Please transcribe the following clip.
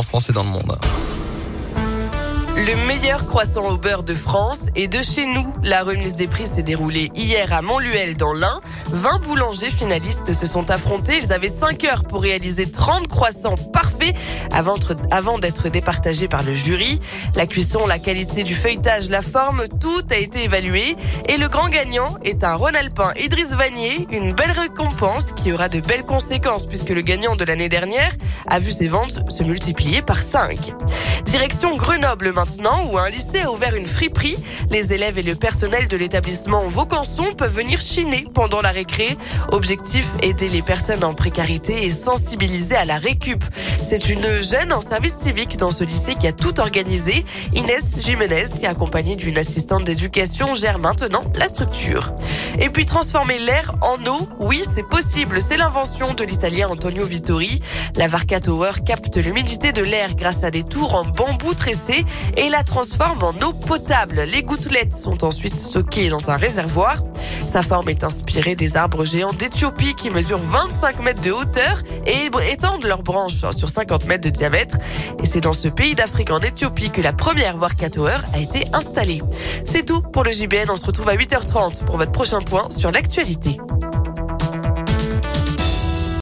en France et dans le monde. Le meilleur croissant au beurre de France est de chez nous. La remise des prix s'est déroulée hier à Montluel dans l'Ain. 20 boulangers finalistes se sont affrontés. Ils avaient 5 heures pour réaliser 30 croissants parfaits avant d'être départagés par le jury. La cuisson, la qualité du feuilletage, la forme, tout a été évalué. Et le grand gagnant est un Rhône-Alpin, Idriss Vanier. Une belle récompense qui aura de belles conséquences puisque le gagnant de l'année dernière a vu ses ventes se multiplier par 5. Direction Grenoble maintenant, où un lycée a ouvert une friperie. Les élèves et le personnel de l'établissement Vaucanson peuvent venir chiner pendant la récré. Objectif, aider les personnes en précarité et sensibiliser à la récup. C'est une jeune en service civique dans ce lycée qui a tout organisé. Inès Jimenez, qui est accompagnée d'une assistante d'éducation, gère maintenant la structure. Et puis transformer l'air en eau, oui, c'est possible. C'est l'invention de l'italien Antonio Vittori. La Varca Tower capte l'humidité de l'air grâce à des tours en bambou tressé et la transforme en eau potable. Les gouttelettes sont ensuite stockées dans un réservoir. Sa forme est inspirée des arbres géants d'Éthiopie qui mesurent 25 mètres de hauteur et étendent leurs branches sur 50 mètres de diamètre. Et c'est dans ce pays d'Afrique, en Éthiopie, que la première Varca Tower a été installée. C'est tout pour le JBN. On se retrouve à 8h30 pour votre prochain point sur l'actualité.